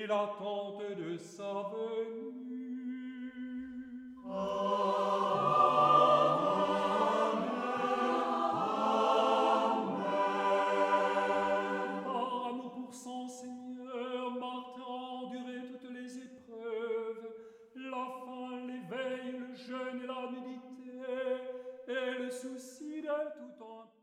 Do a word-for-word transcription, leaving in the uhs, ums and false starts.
et l'attente de sa venue. Par amour pour son Seigneur, Martin a enduré toutes les épreuves, la faim, l'éveil, le jeûne et la nudité, et le souci de tout un